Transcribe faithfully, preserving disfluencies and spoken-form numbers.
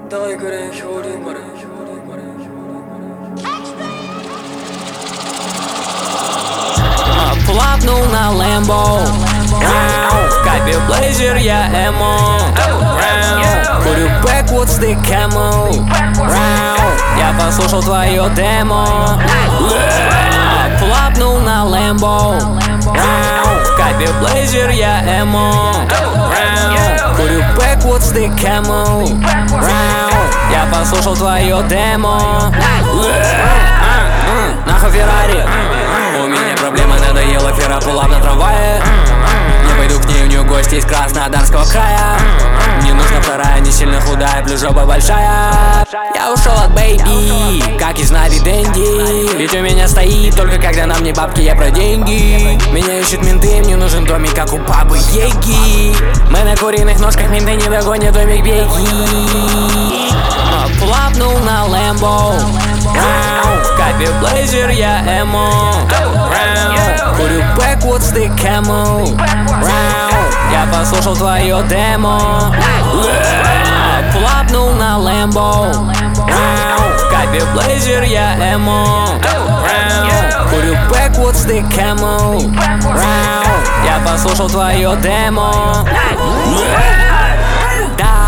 Давай говорим, Хёрин, Марин. Плапнул на Лэмбо, в кайфе блейзер я эмо. Курю Backwoods the Camel. Я послушал твое демо. Плапнул на Лэмбо, в кайфе блейзер я эмо. Курю Backwoods the Camel. Я послушал твое демо. Нахуй Феррари. У меня проблемы, надоела фера, пулап на трамвае. Не пойду к ней, у нее гости из Краснодарского края. Мне нужна вторая, не сильно худая, плюс жопа большая. Я ушел от бэйби, как из Нави Дэнди. Ведь у меня стоит только когда на мне бабки, я про деньги. Меня ищут менты, мне нужен домик, как у бабы Еги. Мы на куриных ножках, менты не догонят, домик беги. Плапнул на Лэмбо, в кайфе блейзер я эмо. Курю Backwoods the Camel. Я послушал твое демо. Плапнул на Лэмбо, в кайфе блейзер я эмо. Курю Backwoods the Camel. Я послушал твое демо. Да.